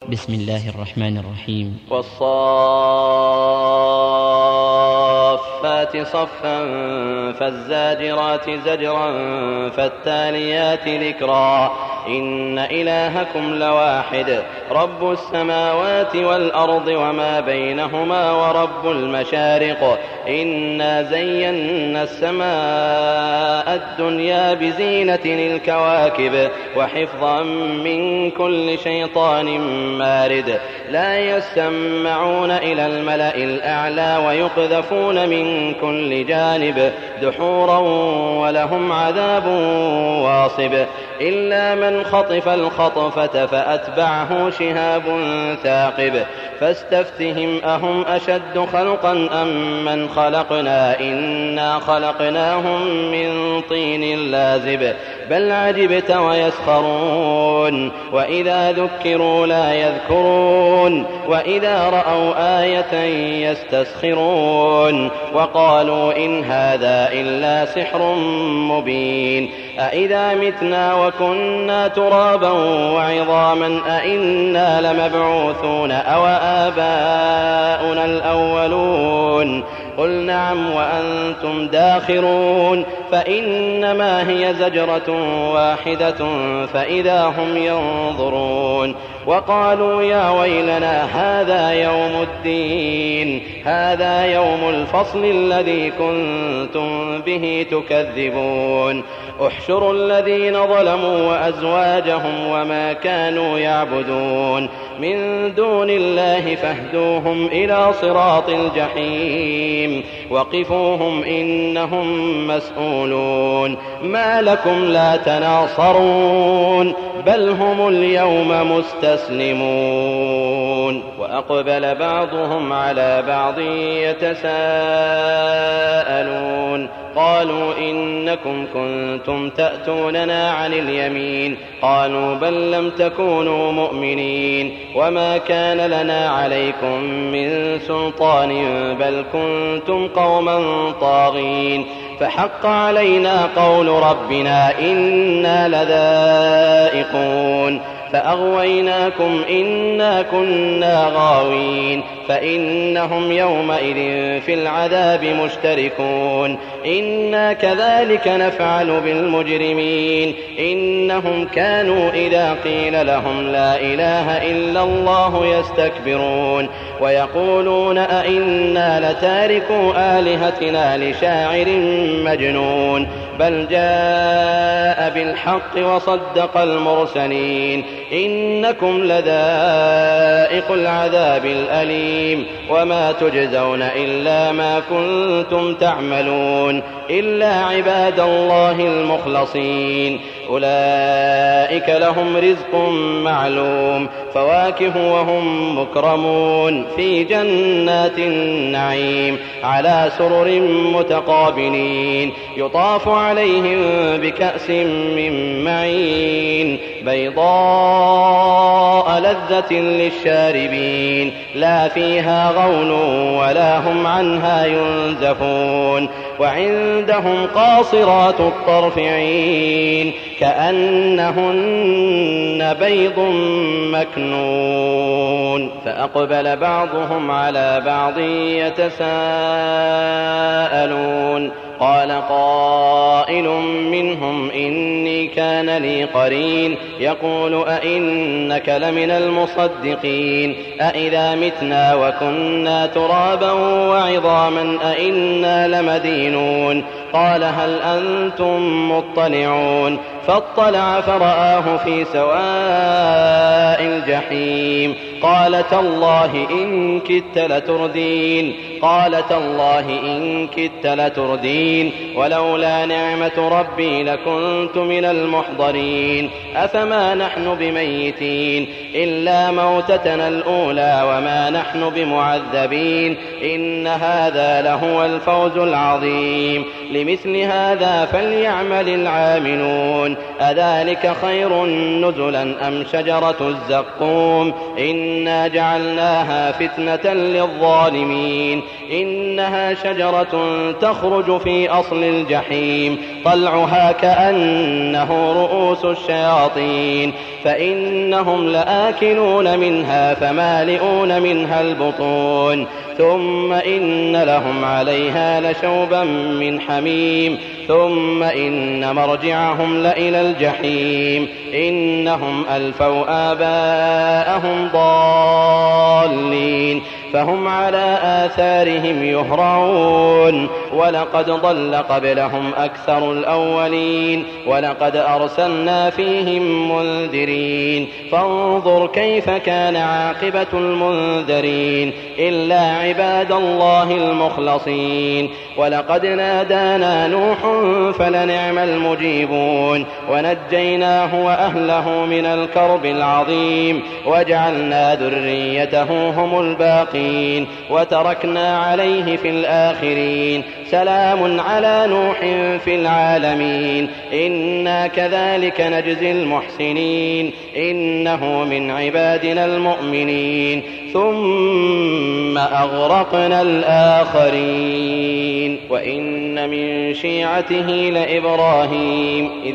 بسم الله الرحمن الرحيم. والصافات صفا فالزاجرات زجرا فالتاليات ذكرا إن إلهكم لواحد رب السماوات والأرض وما بينهما ورب المشارق إنا زينا السماء الدنيا بزينة الكواكب وحفظا من كل شيطان مارد لا يسمعون إلى الملأ الأعلى ويقذفون من كل جانب دحورا ولهم عذاب واصب إلا من خطف الخطفة فأتبعه شهاب ثاقب فاستفتهم أهم أشد خلقا أم من خلقنا إنا خلقناهم من طين لازب بل عجبت ويسخرون وإذا ذكروا لا يذكرون وإذا رأوا آية يستسخرون وقالوا إن هذا إلا سحر مبين أإذا متنا وكنا ترابا وعظاما أإنا لمبعوثون أو آباؤنا الأولون قل نعم وأنتم داخرون فإنما هي زجرة واحدة فإذا هم ينظرون وقالوا يا ويلنا هذا يوم الدين هذا يوم الفصل الذي كنتم به تكذبون احشروا الذين ظلموا وأزواجهم وما كانوا يعبدون من دون الله فاهدوهم إلى صراط الجحيم وقفوهم إنهم مسؤولون ما لكم لا تناصرون بل هم اليوم مستسلمون وأقبل بعضهم على بعض يتساءلون قالوا إنكم كنتم تأتوننا عن اليمين قالوا بل لم تكونوا مؤمنين وما كان لنا عليكم من سلطان بل كنتم قوما طاغين فحق علينا قول ربنا إنا لذائقون فأغويناكم إنا كنا غاوين فإنهم يومئذ في العذاب مشتركون إنا كذلك نفعل بالمجرمين إنهم كانوا إذا قيل لهم لا إله إلا الله يستكبرون ويقولون أئنا لتاركوا آلهتنا لشاعر مجنون بل جاء بالحق وصدق المرسلين إنكم لذائق العذاب الأليم وما تجزون إلا ما كنتم تعملون إلا عباد الله المخلصين أولئك لهم رزق معلوم فواكه وهم مكرمون في جنات النعيم على سرر متقابلين يطاف عليهم بكأس من معين بيضاء لذة للشاربين لا فيها غول ولا هم عنها ينزفون وعندهم قاصرات الطرف عين كأنهن بيض مكنون فأقبل بعضهم على بعض يتساءلون قال قائل منهم إني كان لي قرين يقول أئنك لمن المصدقين أئذا متنا وكنا ترابا وعظاما أئنا لمدينون قال هل أنتم مطلعون فاطلع فرآه في سواء الجحيم قال تالله إن كدت لتردين قال تالله إن كدت لتردين ولولا نعمة ربي لكنت من المحضرين أفما نحن بميتين إلا موتتنا الأولى وما نحن بمعذبين إن هذا لهو الفوز العظيم لمثل هذا فليعمل العاملون أذلك خير نزلا أم شجرة الزقوم إنا جعلناها فتنة للظالمين إنها شجرة تخرج في أصل الجحيم طلعها كأنه رؤوس الشياطين فإنهم لآكلون منها فمالئون منها البطون ثم إن لهم عليها لشوبا من حميم ثم إن مرجعهم لإلى الجحيم إنهم ألفوا آباءهم ضالين فهم على آثارهم يهرعون ولقد ضل قبلهم أكثر الأولين ولقد أرسلنا فيهم منذرين فانظر كيف كان عاقبة المنذرين إلا عباد الله المخلصين ولقد نادانا نوح فلنعم المجيبون ونجيناه وأهله من الكرب العظيم وجعلنا ذريته هم الباقين وتركنا عليه في الآخرين سلام على نوح في العالمين إنا كذلك نجزي المحسنين إنه من عبادنا المؤمنين ثم أغرقنا الآخرين وإن من شيعته لإبراهيم إذ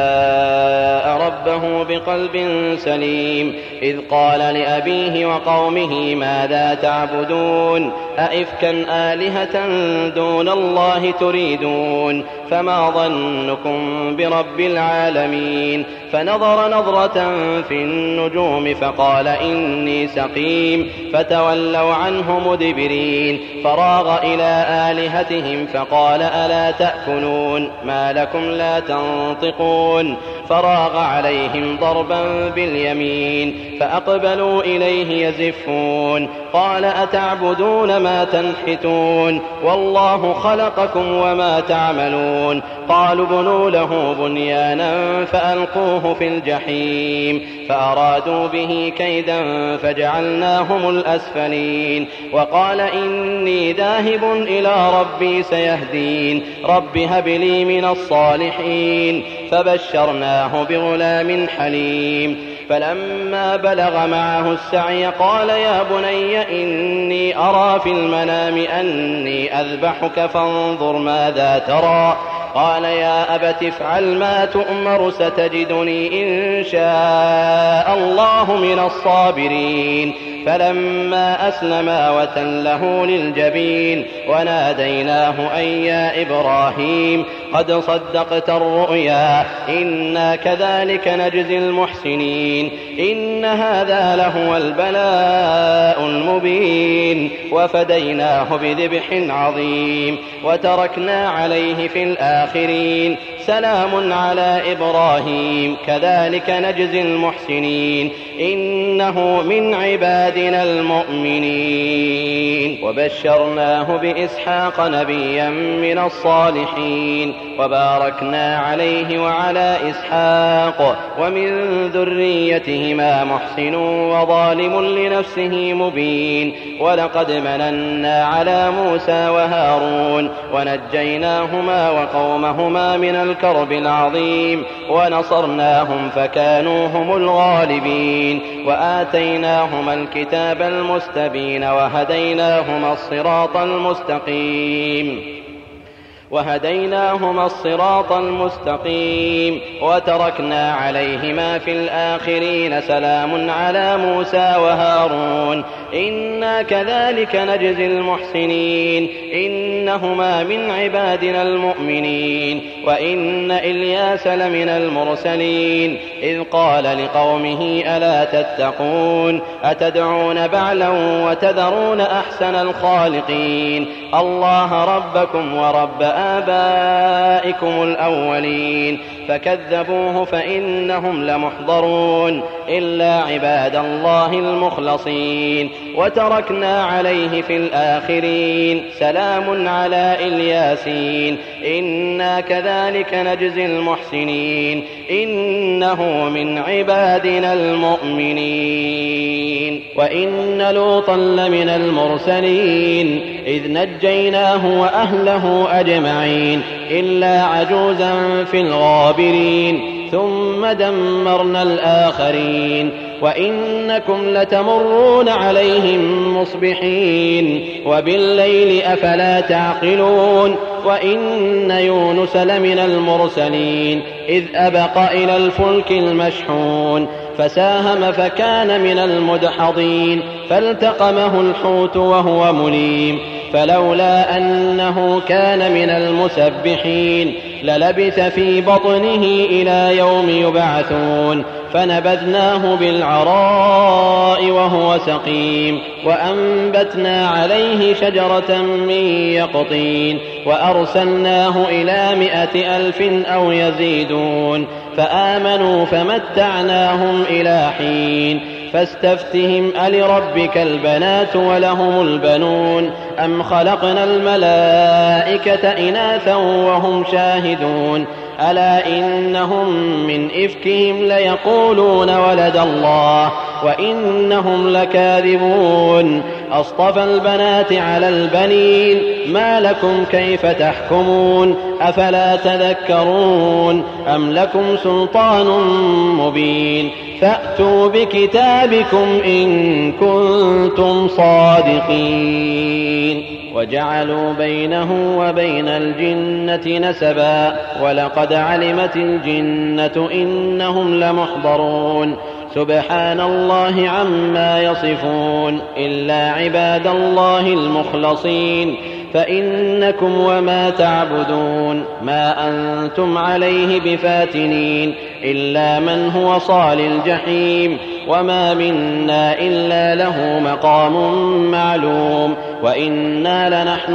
جاء ربه بقلب سليم إذ قال لأبيه وقومه ماذا تعبدون أئفكا آلهة دون الله تريدون فما ظنكم برب العالمين فنظر نظرة في النجوم فقال إني سقيم فتولوا عنه مدبرين فراغ إلى آلهتهم فقال ألا تأكلون ما لكم لا تنطقون فراغ عليهم ضربا باليمين فأقبلوا إليه يزفون قال أتعبدون ما تنحتون والله خلقكم وما تعملون قالوا ابنوا له بنيانا فألقوه في الجحيم فأرادوا به كيدا فجعلناهم الأسفلين وقال إني ذاهب إلى ربي سيهدين رب هب لي من الصالحين فبشرناه بغلام حليم فلما بلغ معه السعي قال يا بني إني أرى في المنام أني أذبحك فانظر ماذا ترى قال يا أبت افعل ما تؤمر ستجدني إن شاء الله من الصابرين فلما أسلما وتله للجبين وناديناه أن يا إبراهيم قد صدقت الرؤيا إنا كذلك نجزي المحسنين إن هذا لهو البلاء المبين وفديناه بذبح عظيم وتركنا عليه في الآخرين سلام على إبراهيم كذلك نجزي المحسنين إنه من عبادنا المؤمنين وبشرناه بإسحاق نبيا من الصالحين وباركنا عليه وعلى إسحاق ومن ذريتهما محسن وظالم لنفسه مبين ولقد مننا على موسى وهارون ونجيناهما وقومهما من الكرب العظيم ونصرناهم فكانوا هم الغالبين وآتيناهما الكتاب المستبين وهديناهما الصراط المستقيم وتركنا عليهما في الآخرين سلام على موسى وهارون إنا كذلك نجزي المحسنين إنهما من عبادنا المؤمنين وإن إلياس لمن المرسلين إذ قال لقومه ألا تتقون أتدعون بعلا وتذرون أحسن الخالقين الله ربكم ورب آبائكم الأولين فكذبوه فإنهم لمحضرون إلا عباد الله المخلصين وتركنا عليه في الآخرين سلام على الياسين إنا كذلك نجزي المحسنين إنه من عبادنا المؤمنين وإن لوطا لمن المرسلين إذ نجيناه وأهله أجمعين إلا عجوزا في الغابرين ثم دمرنا الآخرين وإنكم لتمرون عليهم مصبحين وبالليل أفلا تعقلون وإن يونس لمن المرسلين إذ أبق إلى الفلك المشحون فساهم فكان من المدحضين فالتقمه الحوت وهو مليم فلولا أنه كان من المسبحين للبث في بطنه إلى يوم يبعثون فنبذناه بالعراء وهو سقيم وأنبتنا عليه شجرة من يقطين وأرسلناه إلى 100,000 أو يزيدون فآمنوا فمتعناهم إلى حين فاستفتهم ألربك البنات ولهم البنون أم خلقنا الملائكة إناثا وهم شاهدون ألا إنهم من إفكهم ليقولون ولد الله وإنهم لكاذبون أصطفى البنات على البنين ما لكم كيف تحكمون أفلا تذكرون أم لكم سلطان مبين فأتوا بكتابكم إن كنتم صادقين وجعلوا بينه وبين الجنة نسبا ولقد علمت الجنة إنهم لمحضرون سبحان الله عما يصفون إلا عباد الله المخلصين فإنكم وما تعبدون ما أنتم عليه بفاتنين إلا من هو صال الجحيم وما منا إلا له مقام معلوم وإنا لنحن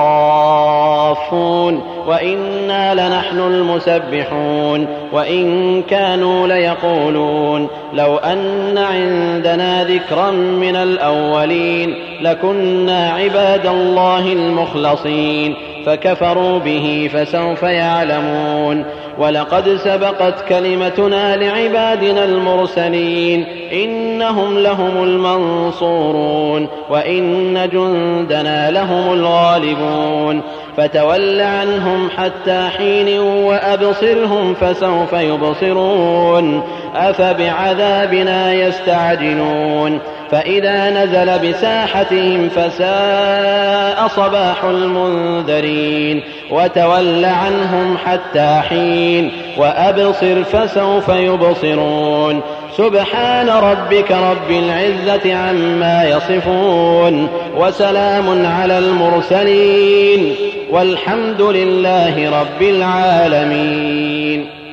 الصافون وإنا لنحن المسبحون وإن كانوا ليقولون لو أن عندنا ذكرا من الأولين لكنا عباد الله المخلصين فكفروا به فسوف يعلمون ولقد سبقت كلمتنا لعبادنا المرسلين إنهم لهم المنصورون وإن جندنا لهم الغالبون فتول عنهم حتى حين وأبصرهم فسوف يبصرون أفبعذابنا يستعجلون فإذا نزل بساحتهم فساء صباح المنذرين وتول عنهم حتى حين وأبصر فسوف يبصرون سبحان ربك رب العزة عما يصفون وسلام على المرسلين والحمد لله رب العالمين.